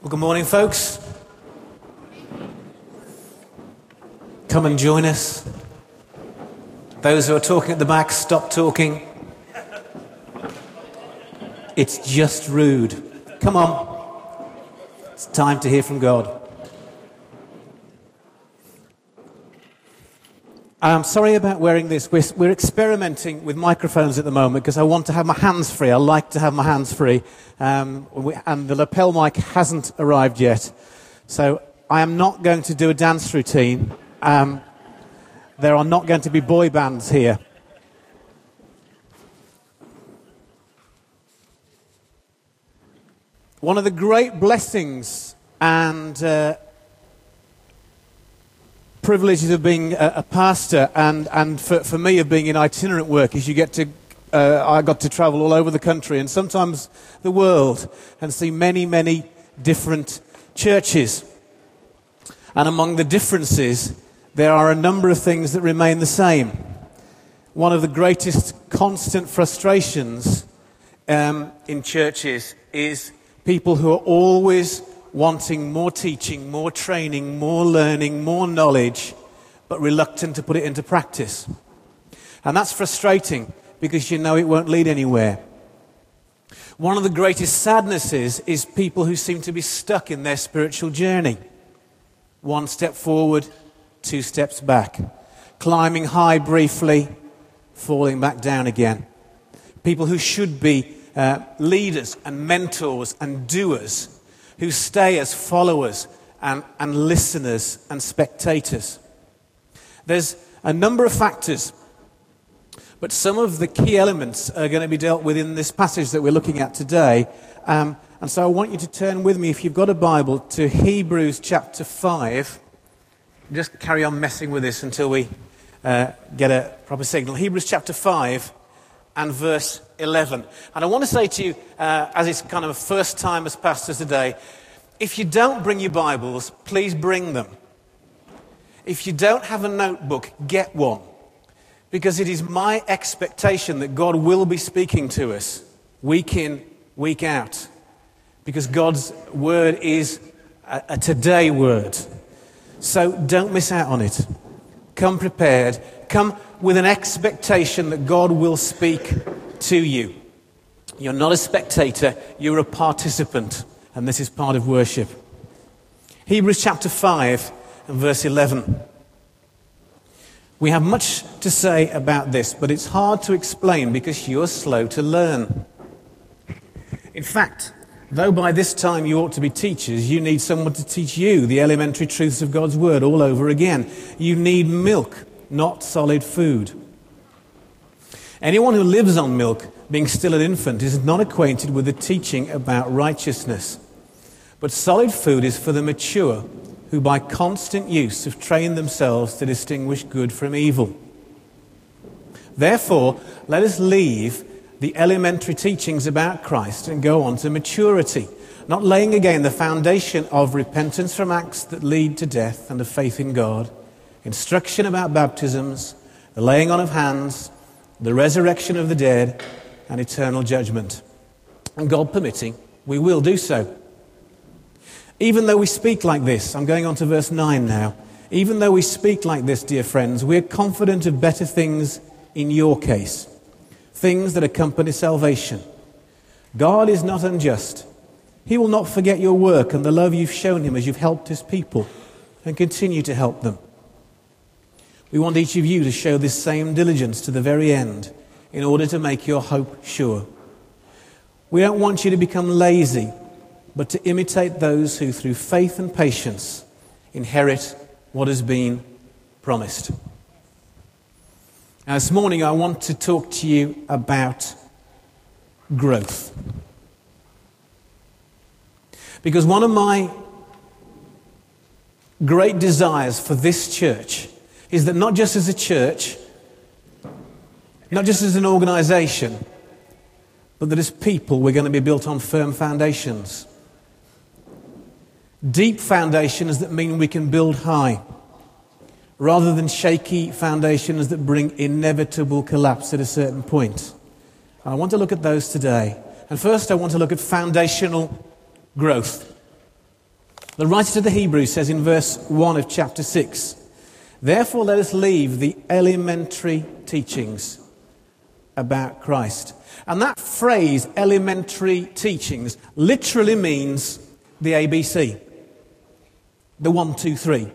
Well, good morning, folks. Come and join us. Those who are talking at the back, stop talking. It's just rude. Come on. It's time to hear from God. I'm sorry about wearing this. We're experimenting with microphones at the moment because I want to have my hands free. I like to have my hands free. And the lapel mic hasn't arrived yet. So I am not going to do a dance routine. There are not going to be boy bands here. One of the great blessings and privileges of being a pastor and for me of being in itinerant work is I got to travel all over the country and sometimes the world and see many, many different churches. And among the differences, there are a number of things that remain the same. One of the greatest constant frustrations in churches is people who are always wanting more teaching, more training, more learning, more knowledge, but reluctant to put it into practice. And that's frustrating because you know it won't lead anywhere. One of the greatest sadnesses is people who seem to be stuck in their spiritual journey. One step forward, two steps back. Climbing high briefly, falling back down again. People who should be leaders and mentors and doers, who stay as followers and listeners and spectators. There's a number of factors, but some of the key elements are going to be dealt with in this passage that we're looking at today. And so I want you to turn with me, if you've got a Bible, to Hebrews chapter 5. Just carry on messing with this until we get a proper signal. Hebrews chapter 5 and verse 11. And I want to say to you, as it's kind of a first time as pastors today, if you don't bring your Bibles, please bring them. If you don't have a notebook, get one. Because it is my expectation that God will be speaking to us week in, week out. Because God's word is a today word. So don't miss out on it. Come prepared. Come with an expectation that God will speak to you. You're not a spectator, you're a participant. And this is part of worship. Hebrews chapter 5 and verse 11. We have much to say about this, but it's hard to explain because you're slow to learn. In fact, though by this time you ought to be teachers, you need someone to teach you the elementary truths of God's word all over again. You need milk, not solid food. Anyone who lives on milk, being still an infant, is not acquainted with the teaching about righteousness. But solid food is for the mature, who by constant use have trained themselves to distinguish good from evil. Therefore, let us leave the elementary teachings about Christ and go on to maturity, not laying again the foundation of repentance from acts that lead to death and of faith in God, instruction about baptisms, the laying on of hands, the resurrection of the dead, and eternal judgment. And God permitting, we will do so. Even though we speak like this, I'm going on to verse 9 now. Even though we speak like this, dear friends, we're confident of better things in your case. Things that accompany salvation. God is not unjust. He will not forget your work and the love you've shown him as you've helped his people and continue to help them. We want each of you to show this same diligence to the very end in order to make your hope sure. We don't want you to become lazy, but to imitate those who through faith and patience inherit what has been promised. Now, this morning I want to talk to you about growth. Because one of my great desires for this church is that not just as a church, not just as an organization, but that as people we're going to be built on firm foundations. Deep foundations that mean we can build high, rather than shaky foundations that bring inevitable collapse at a certain point. I want to look at those today. And first I want to look at foundational growth. The writer to the Hebrews says in verse 1 of chapter 6, "Therefore let us leave the elementary teachings about Christ." And that phrase, elementary teachings, literally means the ABC. The 1, 2, 3.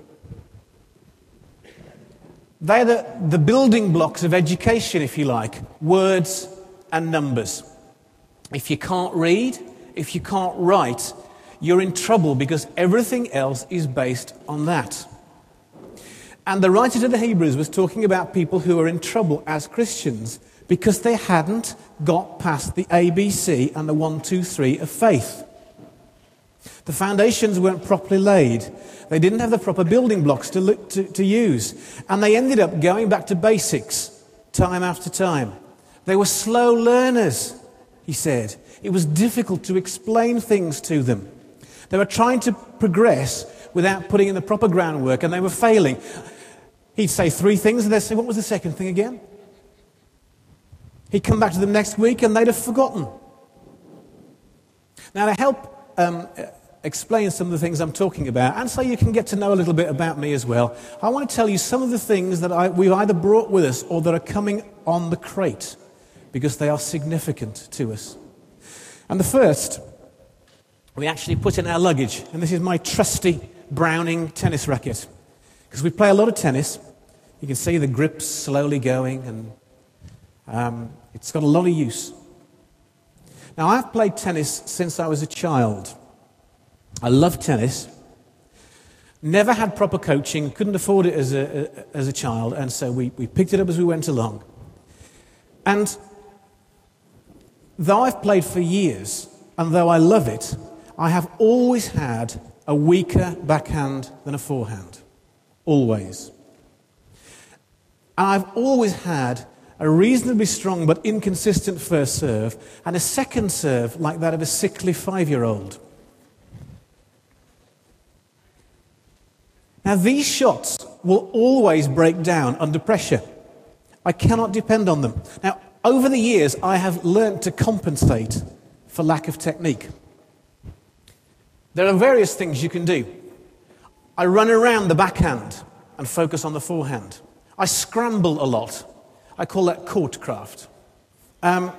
They're the building blocks of education, if you like. Words and numbers. If you can't read, if you can't write, you're in trouble because everything else is based on that. And the writer to the Hebrews was talking about people who are in trouble as Christians because they hadn't got past the ABC and the 1, 2, 3 of faith. The foundations weren't properly laid. They didn't have the proper building blocks to use. And they ended up going back to basics time after time. They were slow learners, he said. It was difficult to explain things to them. They were trying to progress without putting in the proper groundwork, and they were failing. He'd say 3 things, and they'd say, "What was the second thing again?" He'd come back to them next week, and they'd have forgotten. Now, to help explain some of the things I'm talking about, and so you can get to know a little bit about me as well, I want to tell you some of the things that we've either brought with us or that are coming on the crate, because they are significant to us. And the first, we actually put in our luggage, and this is my trusty Browning tennis racket. Because we play a lot of tennis, you can see the grips slowly going, and it's got a lot of use. Now, I've played tennis since I was a child. I love tennis. Never had proper coaching, couldn't afford it as a child, and so we picked it up as we went along. And though I've played for years, and though I love it, I have always had a weaker backhand than a forehand. Always. And I've always had a reasonably strong but inconsistent first serve and a second serve like that of a sickly 5-year-old. Now, these shots will always break down under pressure. I cannot depend on them. Now, over the years, I have learnt to compensate for lack of technique. There are various things you can do. I run around the backhand and focus on the forehand. I scramble a lot. I call that courtcraft. I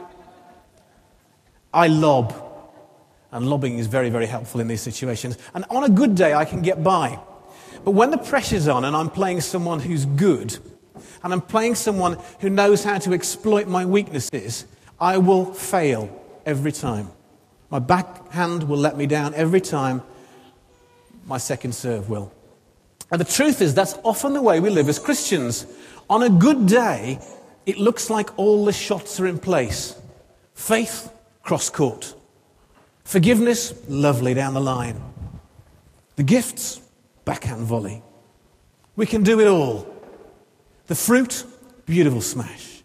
lob. And lobbing is very, very helpful in these situations. And on a good day, I can get by. But when the pressure's on and I'm playing someone who's good, and I'm playing someone who knows how to exploit my weaknesses, I will fail every time. My backhand will let me down every time. My second serve will. And the truth is, that's often the way we live as Christians. On a good day, it looks like all the shots are in place. Faith, cross-court. Forgiveness, lovely down the line. The gifts, backhand volley. We can do it all. The fruit, beautiful smash.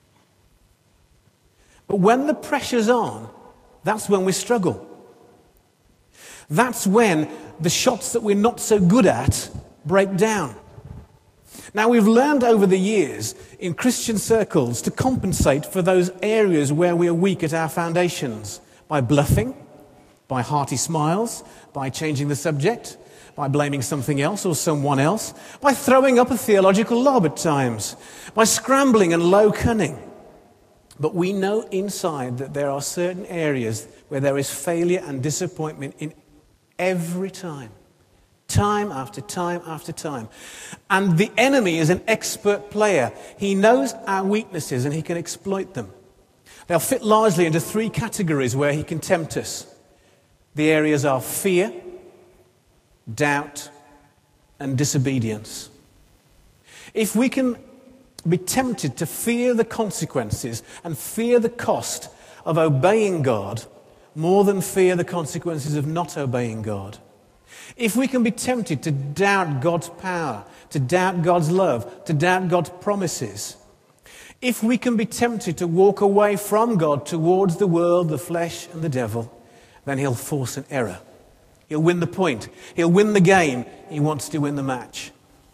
But when the pressure's on, that's when we struggle. That's when the shots that we're not so good at break down. Now, we've learned over the years in Christian circles to compensate for those areas where we are weak at our foundations by bluffing, by hearty smiles, by changing the subject, by blaming something else or someone else, by throwing up a theological lob at times, by scrambling and low cunning. But we know inside that there are certain areas where there is failure and disappointment in every time. Time after time after time. And the enemy is an expert player. He knows our weaknesses and he can exploit them. They'll fit largely into 3 categories where he can tempt us. The areas are fear, doubt, and disobedience. If we can be tempted to fear the consequences and fear the cost of obeying God more than fear the consequences of not obeying God, if we can be tempted to doubt God's power, to doubt God's love, to doubt God's promises, if we can be tempted to walk away from God towards the world, the flesh, and the devil, then he'll force an error. He'll win the point. He'll win the game. He wants to win the match.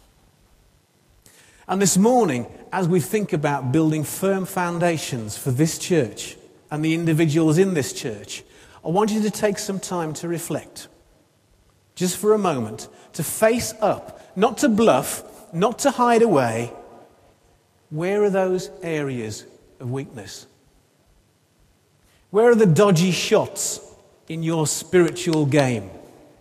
And this morning, as we think about building firm foundations for this church and the individuals in this church, I want you to take some time to reflect. just for a moment, to face up, not to bluff, not to hide away. Where are those areas of weakness? Where are the dodgy shots in your spiritual game?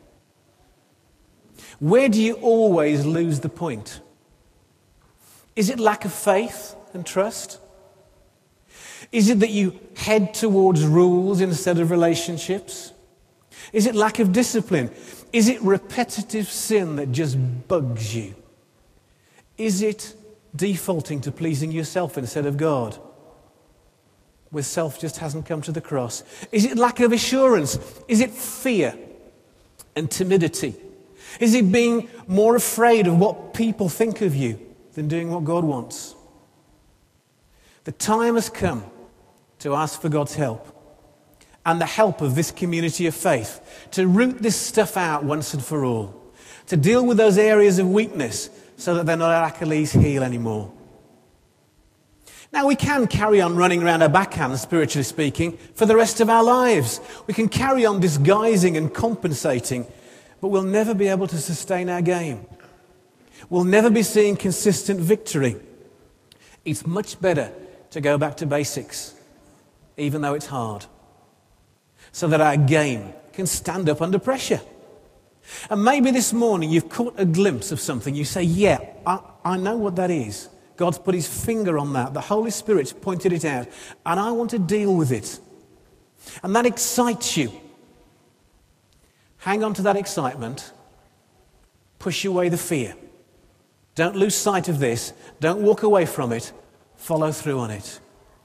Where do you always lose the point? Is it lack of faith and trust? Is it that you head towards rules instead of relationships? Is it lack of discipline? Is it repetitive sin that just bugs you? Is it defaulting to pleasing yourself instead of God, where self just hasn't come to the cross? Is it lack of assurance? Is it fear and timidity? Is it being more afraid of what people think of you than doing what God wants? The time has come to ask for God's help and the help of this community of faith to root this stuff out once and for all, to deal with those areas of weakness so that they're not our Achilles heel anymore. Now, we can carry on running around our backhands, spiritually speaking, for the rest of our lives. We can carry on disguising and compensating, but we'll never be able to sustain our game. We'll never be seeing consistent victory. It's much better to go back to basics, even though it's hard, so that our game can stand up under pressure. And maybe this morning you've caught a glimpse of something. You say, yeah, I know what that is. God's put his finger on that. The Holy Spirit's pointed it out. And I want to deal with it. And that excites you. Hang on to that excitement. Push away the fear. Don't lose sight of this. Don't walk away from it. Follow through on it.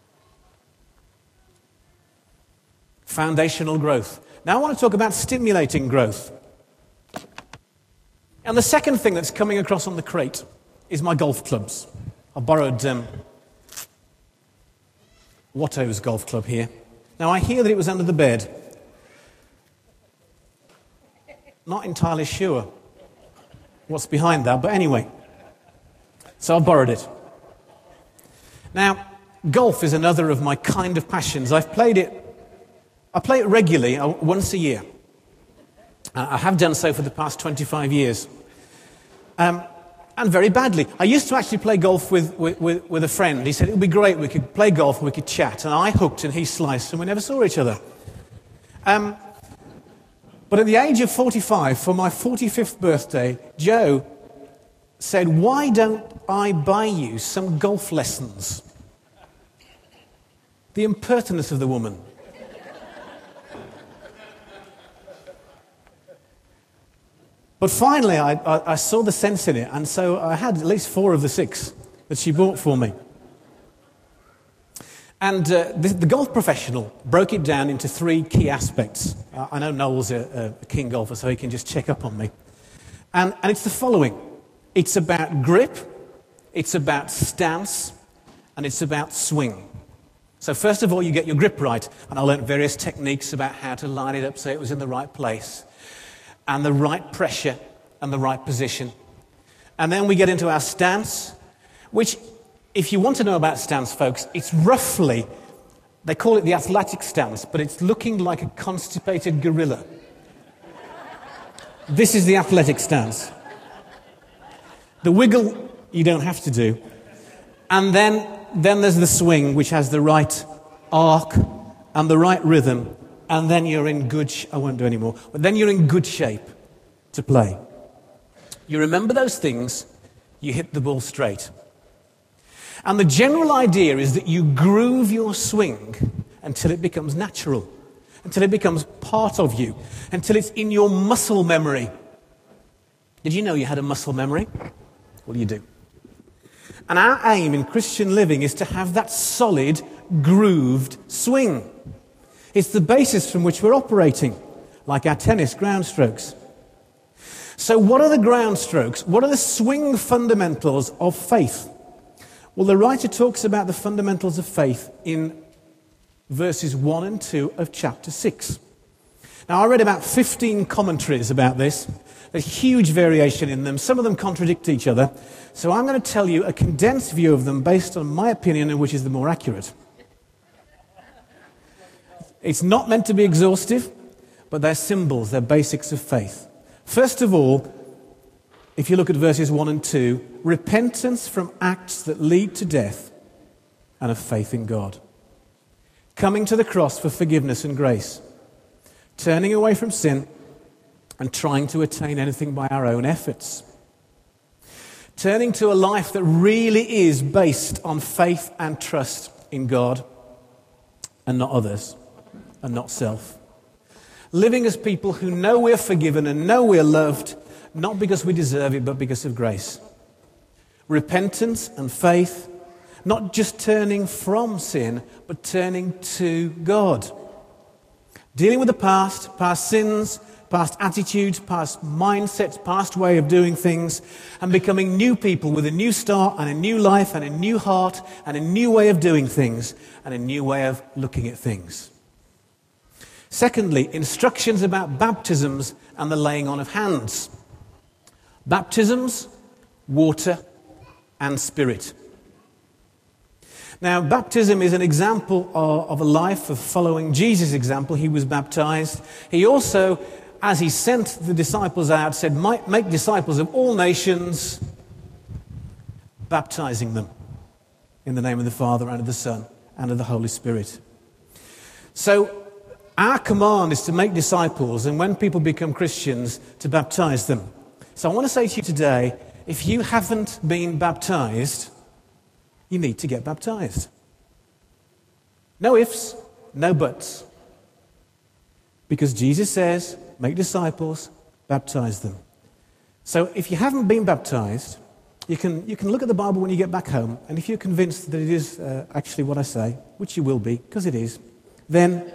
Foundational growth. Now I want to talk about stimulating growth. And the second thing that's coming across on the crate is my golf clubs. I borrowed Watto's golf club here. Now I hear that it was under the bed. Not entirely sure what's behind that, but anyway. So I borrowed it. Now, golf is another of my kind of passions. I play it regularly, once a year. I have done so for the past 25 years. And very badly. I used to actually play golf with a friend. He said it would be great, we could play golf and we could chat. And I hooked and he sliced and we never saw each other. But at the age of 45, for my 45th birthday, Joe said, why don't I buy you some golf lessons? The impertinence of the woman. But finally, I saw the sense in it, and so I had at least 4 of the 6 that she bought for me. And the golf professional broke it down into 3 key aspects. I know Noel's a keen golfer, so he can just check up on me. And it's the following. It's about grip, it's about stance, and it's about swing. So first of all, you get your grip right, and I learned various techniques about how to line it up so it was in the right place, and the right pressure and the right position. And then we get into our stance, which, if you want to know about stance, folks, it's roughly, they call it the athletic stance, but it's looking like a constipated gorilla. This is the athletic stance. The wiggle you don't have to do. And then there's the swing, which has the right arc and the right rhythm. And then you're in I won't do any more. But then you're in good shape to play. You remember those things, you hit the ball straight. And the general idea is that you groove your swing until it becomes natural, until it becomes part of you, until it's in your muscle memory. Did you know you had a muscle memory? Well, you do. And our aim in Christian living is to have that solid, grooved swing. It's the basis from which we're operating, like our tennis ground strokes. So what are the ground strokes? What are the swing fundamentals of faith? Well, the writer talks about the fundamentals of faith in verses 1 and 2 of chapter 6. Now, I read about 15 commentaries about this. There's huge variation in them. Some of them contradict each other. So I'm going to tell you a condensed view of them based on my opinion, and which is the more accurate. It's not meant to be exhaustive, but they're symbols, they're basics of faith. First of all, if you look at verses 1 and 2, repentance from acts that lead to death and of faith in God. Coming to the cross for forgiveness and grace. Turning away from sin and trying to attain anything by our own efforts. Turning to a life that really is based on faith and trust in God and not others and not self. Living as people who know we're forgiven and know we're loved, not because we deserve it, but because of grace. Repentance and faith, not just turning from sin, but turning to God. Dealing with the past sins, past attitudes, past mindsets, past way of doing things, and becoming new people with a new start and a new life and a new heart and a new way of doing things and a new way of looking at things. Secondly, instructions about baptisms and the laying on of hands. Baptisms, water, and spirit. Now, baptism is an example of a life of following Jesus' example. He was baptized. He also, as he sent the disciples out, said, make disciples of all nations, baptizing them in the name of the Father and of the Son and of the Holy Spirit. So, our command is to make disciples, and when people become Christians, to baptize them. So I want to say to you today, if you haven't been baptized, you need to get baptized. No ifs, no buts. Because Jesus says, make disciples, baptize them. So if you haven't been baptized, you can look at the Bible when you get back home, and if you're convinced that it is actually what I say, which you will be, because it is, then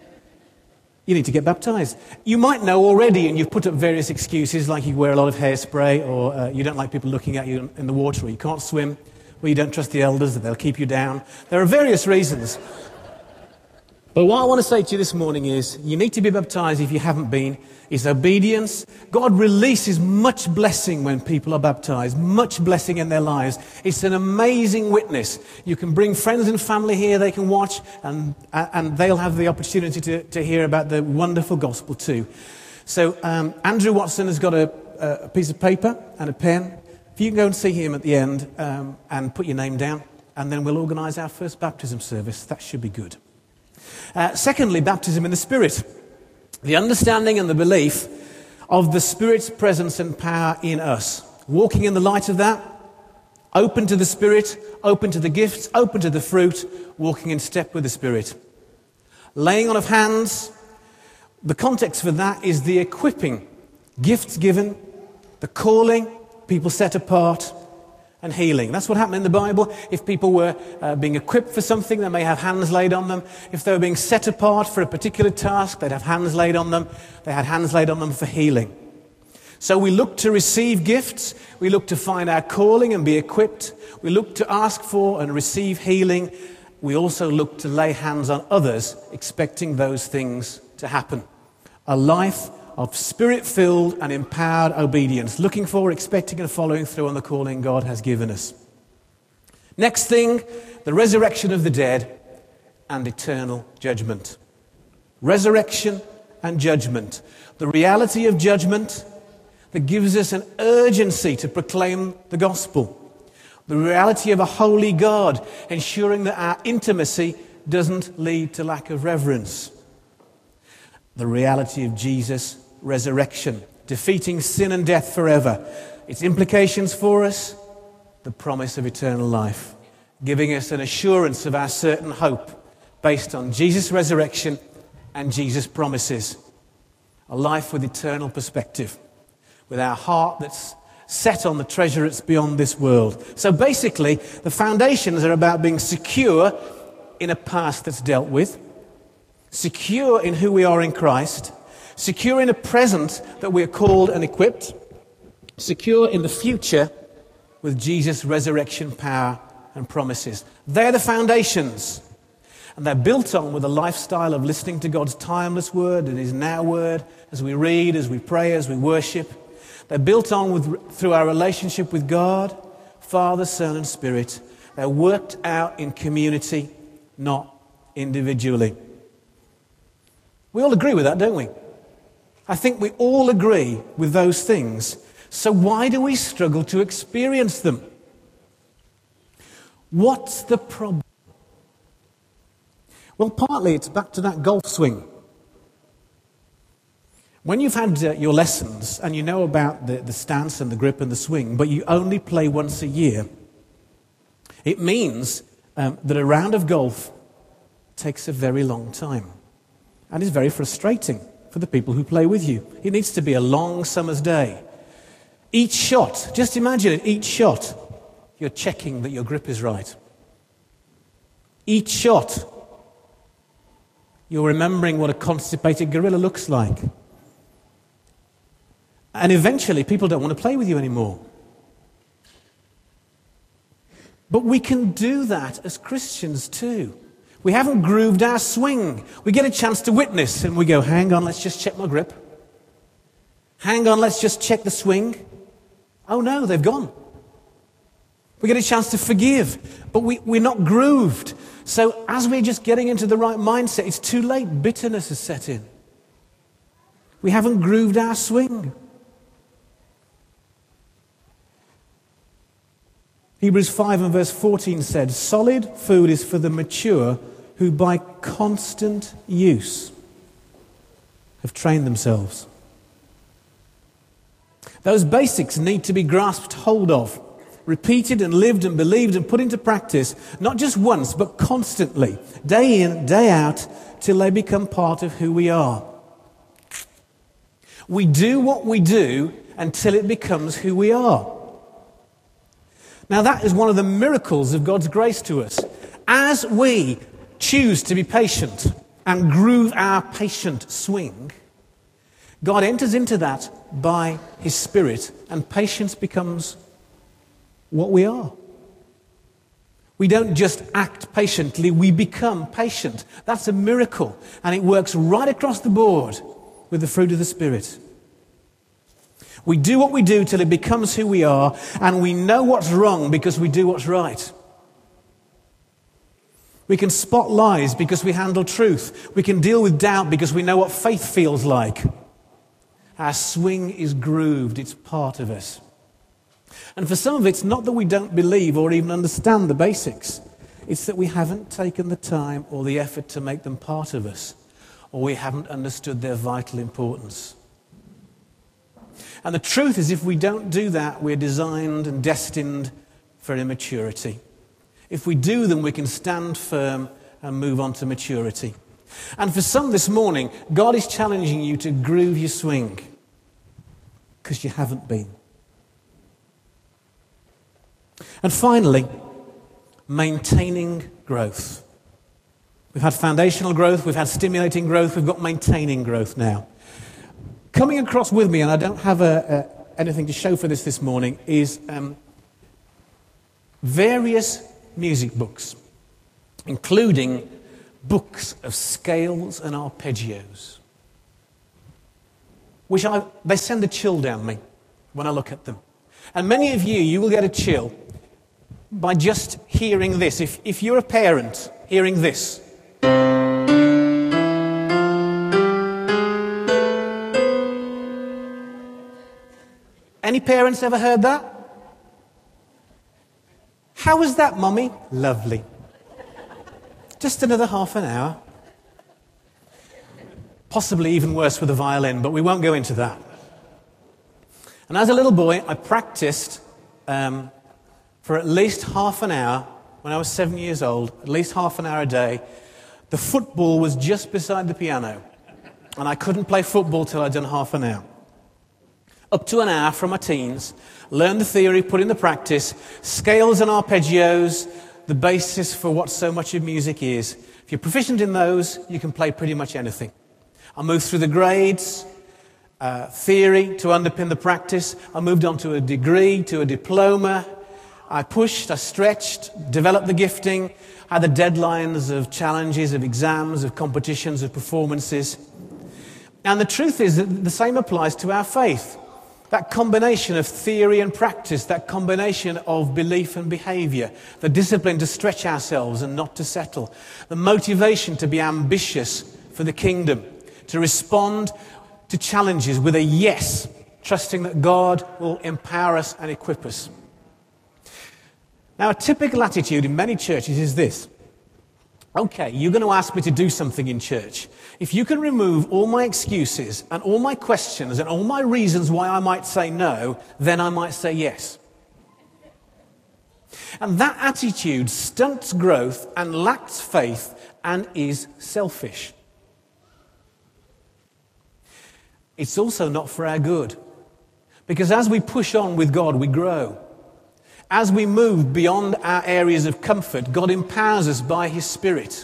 you need to get baptized. You might know already, and you've put up various excuses, like you wear a lot of hairspray, or you don't like people looking at you in the water, or you can't swim, or you don't trust the elders, that they'll keep you down. There are various reasons. But what I want to say to you this morning is, you need to be baptized if you haven't been. It's obedience. God releases much blessing when people are baptized, much blessing in their lives. It's an amazing witness. You can bring friends and family here, they can watch, and they'll have the opportunity to hear about the wonderful gospel too. So Andrew Watson has got a piece of paper and a pen. If you can go and see him at the end and put your name down, and then we'll organise our first baptism service. That should be good. Secondly, baptism in the Spirit. The understanding and the belief of the Spirit's presence and power in us. Walking in the light of that, open to the Spirit, open to the gifts, open to the fruit, walking in step with the Spirit. Laying on of hands, the context for that is the equipping, gifts given, the calling, people set apart, and healing. That's what happened in the Bible. If people were being equipped for something, they may have hands laid on them. If they were being set apart for a particular task, they'd have hands laid on them. They had hands laid on them for healing. So we look to receive gifts. We look to find our calling and be equipped. We look to ask for and receive healing. We also look to lay hands on others, expecting those things to happen. A life of Spirit-filled and empowered obedience, looking for, expecting and following through on the calling God has given us. Next thing, the resurrection of the dead and eternal judgment. Resurrection and judgment. The reality of judgment that gives us an urgency to proclaim the gospel. The reality of a holy God, ensuring that our intimacy doesn't lead to lack of reverence. The reality of Jesus' resurrection, defeating sin and death forever. Its implications for us, the promise of eternal life, giving us an assurance of our certain hope based on Jesus' resurrection and Jesus' promises. A life with eternal perspective, with our heart that's set on the treasure that's beyond this world. So basically, the foundations are about being secure in a past that's dealt with, secure in who we are in Christ, secure in a present that we are called and equipped, secure in the future with Jesus' resurrection power and promises. They're the foundations. And they're built on with a lifestyle of listening to God's timeless word and His now word as we read, as we pray, as we worship. They're built on through our relationship with God, Father, Son, and Spirit. They're worked out in community, not individually. We all agree with that, don't we? I think we all agree with those things. So why do we struggle to experience them? What's the problem? Well, partly it's back to that golf swing. When you've had your lessons and you know about the stance and the grip and the swing, but you only play once a year, it means that a round of golf takes a very long time and is very frustrating for the people who play with you. It needs to be a long summer's day. Each shot, just imagine it, each shot, you're checking that your grip is right. Each shot, you're remembering what a constipated gorilla looks like. And eventually, people don't want to play with you anymore. But we can do that as Christians too. We haven't grooved our swing. We get a chance to witness and we go, hang on, let's just check my grip. Hang on, let's just check the swing. Oh no, they've gone. We get a chance to forgive, but we're not grooved. So as we're just getting into the right mindset, it's too late. Bitterness has set in. We haven't grooved our swing. Hebrews 5 and verse 14 said, solid food is for the mature who by constant use have trained themselves. Those basics need to be grasped hold of, repeated and lived and believed and put into practice, not just once, but constantly, day in, day out, till they become part of who we are. We do what we do until it becomes who we are. Now that is one of the miracles of God's grace to us. As we choose to be patient and groove our patient swing, God enters into that by His Spirit, and patience becomes what we are. We don't just act patiently, we become patient. That's a miracle, and it works right across the board with the fruit of the Spirit. We do what we do till it becomes who we are, and we know what's wrong because we do what's right. We can spot lies because we handle truth. We can deal with doubt because we know what faith feels like. Our swing is grooved, it's part of us. And for some of it's not that we don't believe or even understand the basics. It's that we haven't taken the time or the effort to make them part of us, or we haven't understood their vital importance. And the truth is, if we don't do that, we're designed and destined for immaturity. If we do them, we can stand firm and move on to maturity. And for some this morning, God is challenging you to groove your swing, because you haven't been. And finally, maintaining growth. We've had foundational growth, we've had stimulating growth, we've got maintaining growth now. Coming across with me, and I don't have anything to show for this morning, is various music books, including books of scales and arpeggios, which they send a chill down me when I look at them. And many of you will get a chill by just hearing this. If you're a parent hearing this, any parents ever heard that? How was that, Mummy? Lovely. Just another half an hour. Possibly even worse with a violin, but we won't go into that. And as a little boy, I practiced for at least half an hour when I was 7 years old, at least half an hour a day. The football was just beside the piano, and I couldn't play football till I'd done half an hour. Up to an hour from my teens, learn the theory, put in the practice, scales and arpeggios, the basis for what so much of music is. If you're proficient in those, you can play pretty much anything. I moved through the grades, theory to underpin the practice. I moved on to a degree, to a diploma. I pushed, I stretched, developed the gifting, had the deadlines of challenges, of exams, of competitions, of performances. And the truth is that the same applies to our faith. That combination of theory and practice, that combination of belief and behavior, the discipline to stretch ourselves and not to settle, the motivation to be ambitious for the kingdom, to respond to challenges with a yes, trusting that God will empower us and equip us. Now, a typical attitude in many churches is this. Okay, you're going to ask me to do something in church. If you can remove all my excuses and all my questions and all my reasons why I might say no, then I might say yes. And that attitude stunts growth and lacks faith and is selfish. It's also not for our good. Because as we push on with God, we grow. As we move beyond our areas of comfort, God empowers us by His Spirit.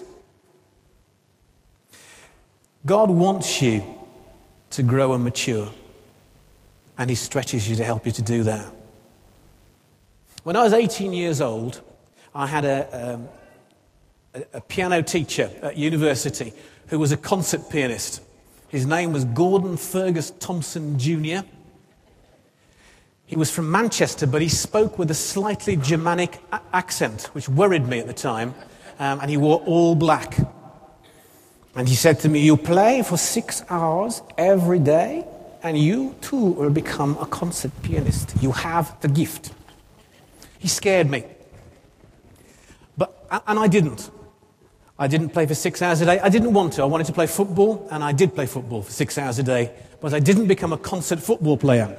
God wants you to grow and mature, and He stretches you to help you to do that. When I was 18 years old, I had a piano teacher at university who was a concert pianist. His name was Gordon Fergus Thompson Jr. He was from Manchester, but he spoke with a slightly Germanic accent, which worried me at the time, and he wore all black. And he said to me, "You play for 6 hours every day, and you too will become a concert pianist. You have the gift." He scared me. And I didn't. I didn't play for 6 hours a day. I didn't want to. I wanted to play football, and I did play football for 6 hours a day, but I didn't become a concert football player.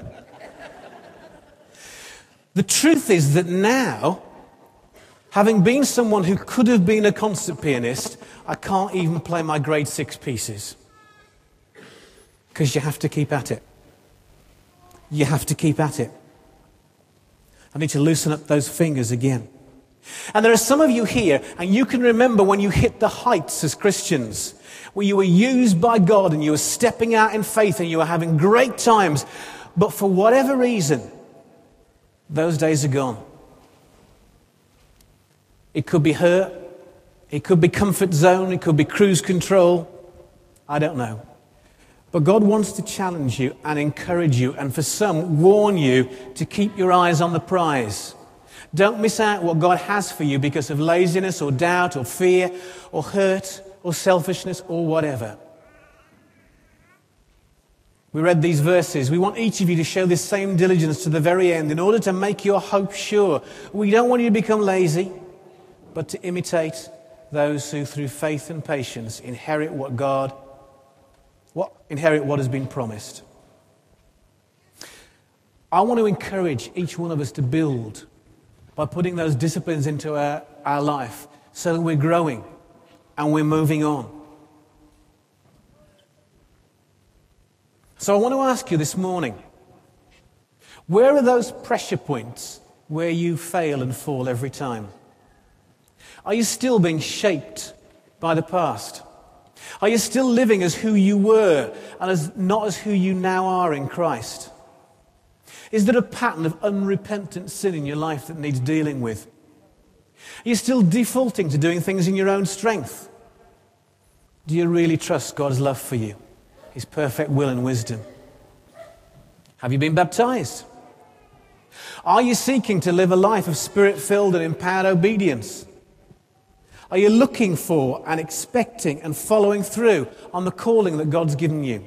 The truth is that now, having been someone who could have been a concert pianist, I can't even play my grade 6 pieces. Because you have to keep at it. You have to keep at it. I need to loosen up those fingers again. And there are some of you here, and you can remember when you hit the heights as Christians, where you were used by God and you were stepping out in faith and you were having great times, but for whatever reason, those days are gone. It could be hurt, it could be comfort zone, it could be cruise control, I don't know. But God wants to challenge you and encourage you, and for some, warn you to keep your eyes on the prize. Don't miss out what God has for you because of laziness or doubt or fear or hurt or selfishness or whatever. We read these verses. We want each of you to show this same diligence to the very end in order to make your hope sure. We don't want you to become lazy, but to imitate those who through faith and patience inherit what has been promised. I want to encourage each one of us to build by putting those disciplines into our life so that we're growing and we're moving on. So I want to ask you this morning, where are those pressure points where you fail and fall every time? Are you still being shaped by the past? Are you still living as who you were and not as who you now are in Christ? Is there a pattern of unrepentant sin in your life that needs dealing with? Are you still defaulting to doing things in your own strength? Do you really trust God's love for you? His perfect will and wisdom? Have you been baptized? Are you seeking to live a life of Spirit-filled and empowered obedience? Are you looking for and expecting and following through on the calling that God's given you?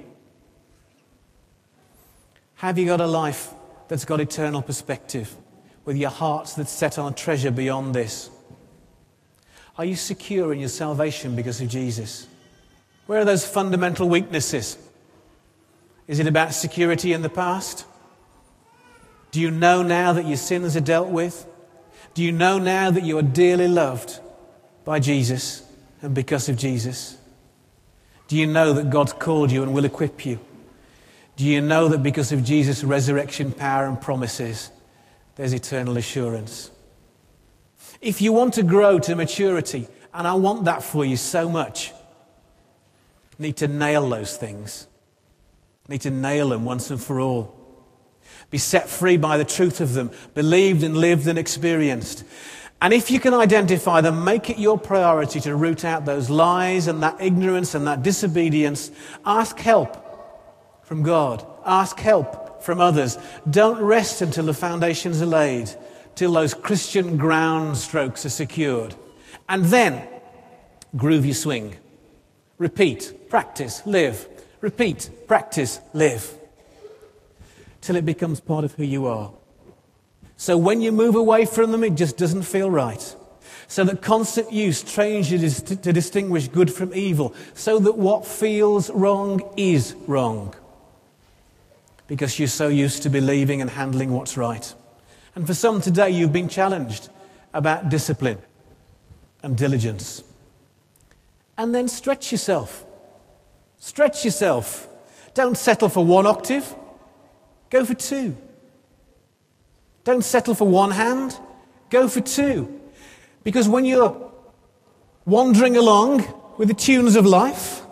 Have you got a life that's got eternal perspective, with your hearts that's set on a treasure beyond this? Are you secure in your salvation because of Jesus? Where are those fundamental weaknesses? Is it about security in the past? Do you know now that your sins are dealt with? Do you know now that you are dearly loved by Jesus and because of Jesus? Do you know that God's called you and will equip you? Do you know that because of Jesus' resurrection power and promises, there's eternal assurance? If you want to grow to maturity, and I want that for you so much, need to nail those things. Need to nail them once and for all. Be set free by the truth of them, believed and lived and experienced. And if you can identify them, make it your priority to root out those lies and that ignorance and that disobedience. Ask help from God. Ask help from others. Don't rest until the foundations are laid, till those Christian ground strokes are secured. And then, groove your swing. Repeat, practice, live. repeat, practice, live, till it becomes part of who you are. So when you move away from them, it just doesn't feel right. So that constant use trains you to distinguish good from evil, so that what feels wrong is wrong, because you're so used to believing and handling what's right. And for some today, you've been challenged about discipline and diligence. And then stretch yourself. Stretch yourself. Don't settle for 1 octave. Go for 2. Don't settle for 1 hand. Go for 2. Because when you're wandering along with the tunes of life,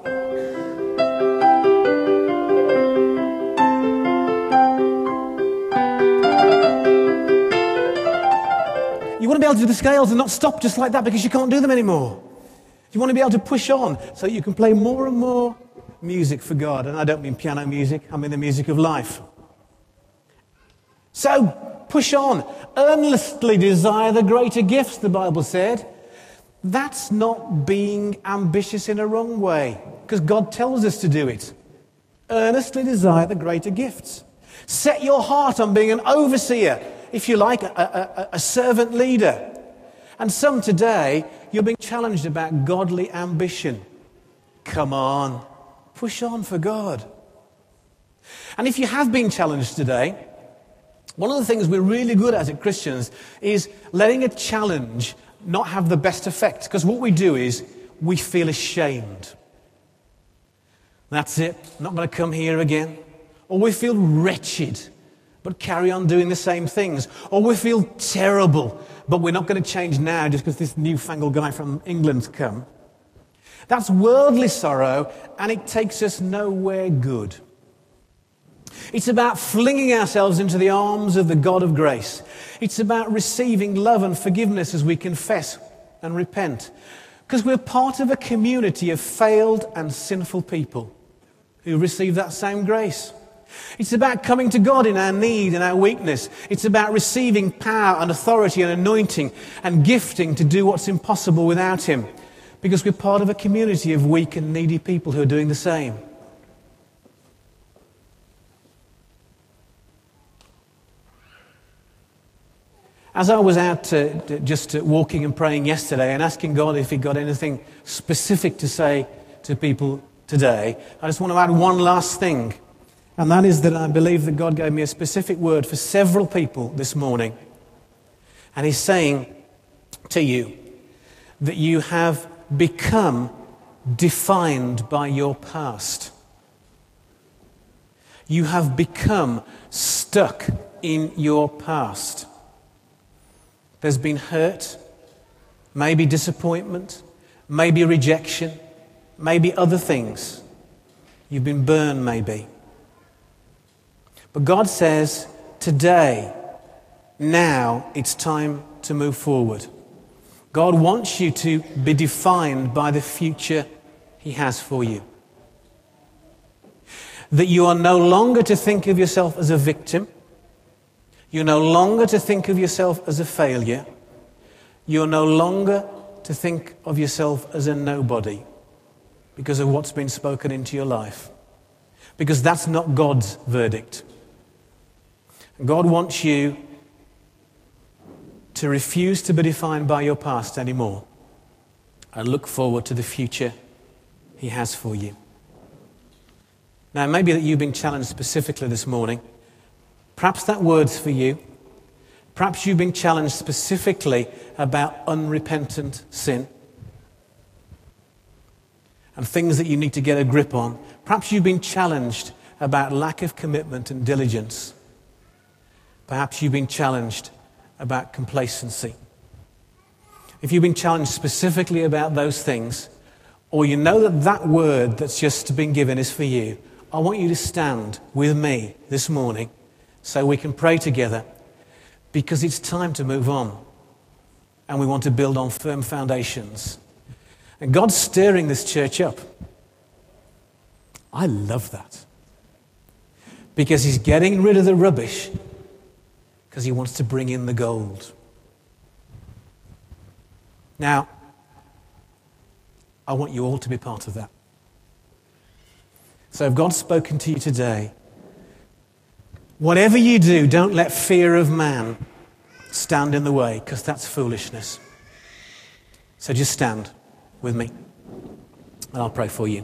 you want to be able to do the scales and not stop just like that because you can't do them anymore. You want to be able to push on so you can play more and more music for God. And I don't mean piano music, I mean the music of life. So push on. Earnestly desire the greater gifts, the Bible said. That's not being ambitious in a wrong way, because God tells us to do it. Earnestly desire the greater gifts. Set your heart on being an overseer, if you like, a servant leader. And some today, you're being challenged about godly ambition. Come on, push on for God. And if you have been challenged today, one of the things we're really good at as Christians is letting a challenge not have the best effect. Because what we do is we feel ashamed. That's it, not going to come here again. Or we feel wretched, but carry on doing the same things. Or we feel terrible, but we're not going to change now just because this newfangled guy from England's come. That's worldly sorrow, and it takes us nowhere good. It's about flinging ourselves into the arms of the God of grace. It's about receiving love and forgiveness as we confess and repent. Because we're part of a community of failed and sinful people who receive that same grace. It's about coming to God in our need and our weakness. It's about receiving power and authority and anointing and gifting to do what's impossible without Him. Because we're part of a community of weak and needy people who are doing the same. As I was out just walking and praying yesterday and asking God if He'd got anything specific to say to people today, I just want to add one last thing. And that is that I believe that God gave me a specific word for several people this morning. And He's saying to you that you have become defined by your past. You have become stuck in your past. There's been hurt, maybe disappointment, maybe rejection, maybe other things. You've been burned, maybe. But God says, today, now, it's time to move forward. God wants you to be defined by the future He has for you. That you are no longer to think of yourself as a victim. You're no longer to think of yourself as a failure. You're no longer to think of yourself as a nobody because of what's been spoken into your life. Because that's not God's verdict. God wants you to refuse to be defined by your past anymore and look forward to the future He has for you. Now, maybe that you've been challenged specifically this morning. Perhaps that word's for you. Perhaps you've been challenged specifically about unrepentant sin and things that you need to get a grip on. Perhaps you've been challenged about lack of commitment and diligence. Perhaps you've been challenged about complacency. If you've been challenged specifically about those things, or you know that that word that's just been given is for you, I want you to stand with me this morning so we can pray together, because it's time to move on and we want to build on firm foundations. And God's stirring this church up. I love that. Because He's getting rid of the rubbish because He wants to bring in the gold. Now, I want you all to be part of that. So if God's spoken to you today, whatever you do, don't let fear of man stand in the way, because that's foolishness. So just stand with me, and I'll pray for you.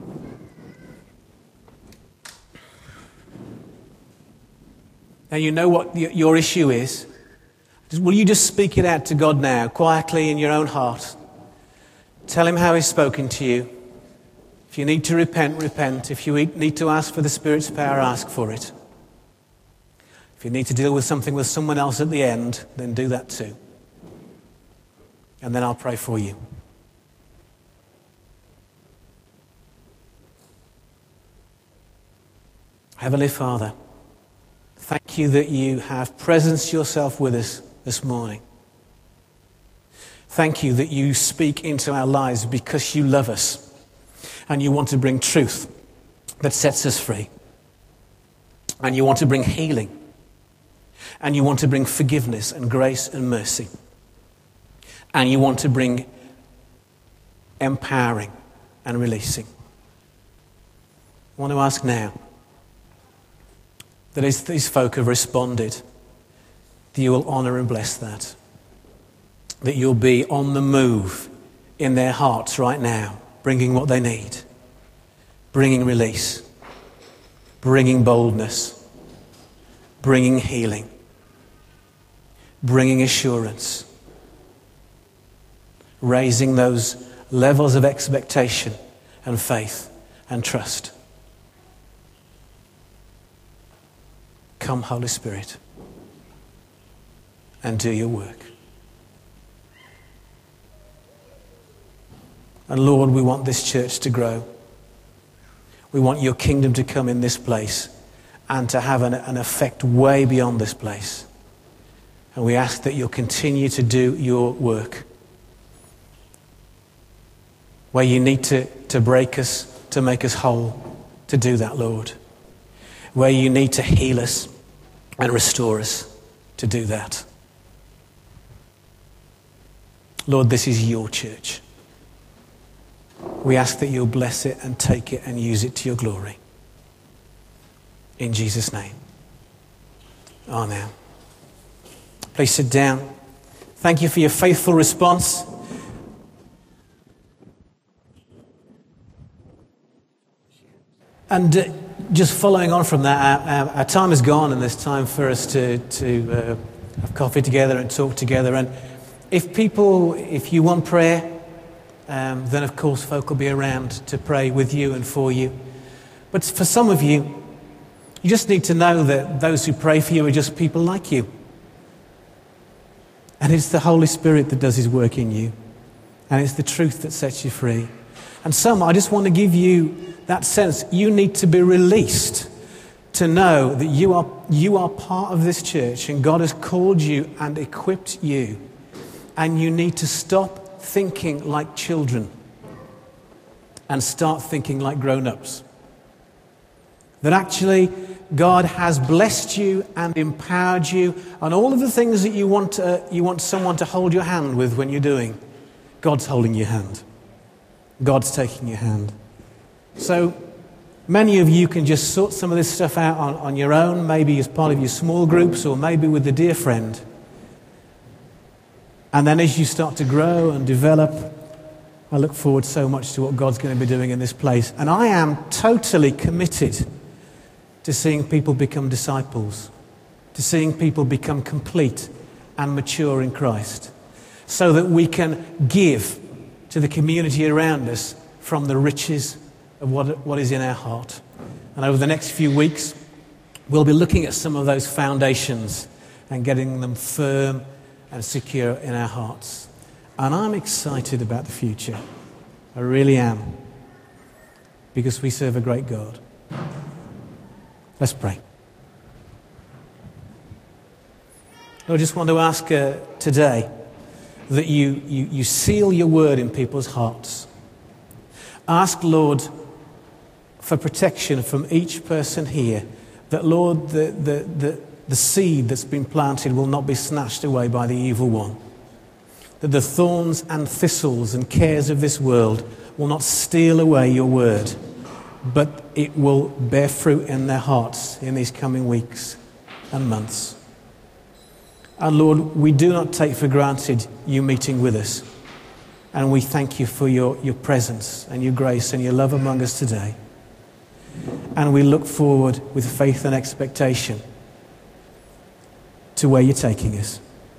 Now you know what your issue is. Will you just speak it out to God now, quietly in your own heart? Tell him how he's spoken to you. If you need to repent, repent. If you need to ask for the Spirit's power, ask for it. If you need to deal with something with someone else at the end, then do that too. And then I'll pray for you. Heavenly Father, thank you that you have presenced yourself with us this morning. Thank you that you speak into our lives because you love us and you want to bring truth that sets us free. And you want to bring healing. And you want to bring forgiveness and grace and mercy. And you want to bring empowering and releasing. I want to ask now that as these folk have responded, that you will honour and bless that. That you'll be on the move in their hearts right now, bringing what they need, bringing release, bringing boldness, bringing healing, bringing assurance, raising those levels of expectation and faith and trust. Come, Holy Spirit, and do your work. And Lord, we want this church to grow. We want your kingdom to come in this place and to have an effect way beyond this place. And we ask that you'll continue to do your work. Where you need to break us, to make us whole, to do that, Lord. Where you need to heal us and restore us, to do that. Lord, this is your church. We ask that you'll bless it and take it and use it to your glory. In Jesus' name. Amen. Please sit down. Thank you for your faithful response. And just following on from that, our time is gone and there's time for us to have coffee together and talk together. And if you want prayer, then of course folk will be around to pray with you and for you. But for some of you, you just need to know that those who pray for you are just people like you. And it's the Holy Spirit that does his work in you. And it's the truth that sets you free. And I just want to give you that sense. You need to be released to know that you are part of this church and God has called you and equipped you. And you need to stop thinking like children and start thinking like grown-ups. That actually God has blessed you and empowered you, and all of the things that you want someone to hold your hand with when you're doing, God's holding your hand. God's taking your hand. So many of you can just sort some of this stuff out on your own, maybe as part of your small groups or maybe with a dear friend. And then as you start to grow and develop, I look forward so much to what God's going to be doing in this place. And I am totally committed to seeing people become disciples, to seeing people become complete and mature in Christ, so that we can give to the community around us from the riches of what is in our heart. And over the next few weeks, we'll be looking at some of those foundations and getting them firm and secure in our hearts. And I'm excited about the future. I really am. Because we serve a great God. Let's pray. I just want to ask today that you seal your word in people's hearts. Ask, Lord, for protection from each person here. That, Lord, the seed that's been planted will not be snatched away by the evil one. That the thorns and thistles and cares of this world will not steal away your word. But it will bear fruit in their hearts in these coming weeks and months. And Lord, we do not take for granted you meeting with us. And we thank you for your presence and your grace and your love among us today. And we look forward with faith and expectation to where you're taking us.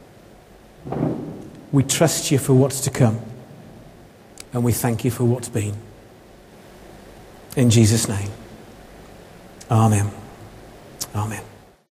We trust you for what's to come. And we thank you for what's been. In Jesus' name. Amen. Amen.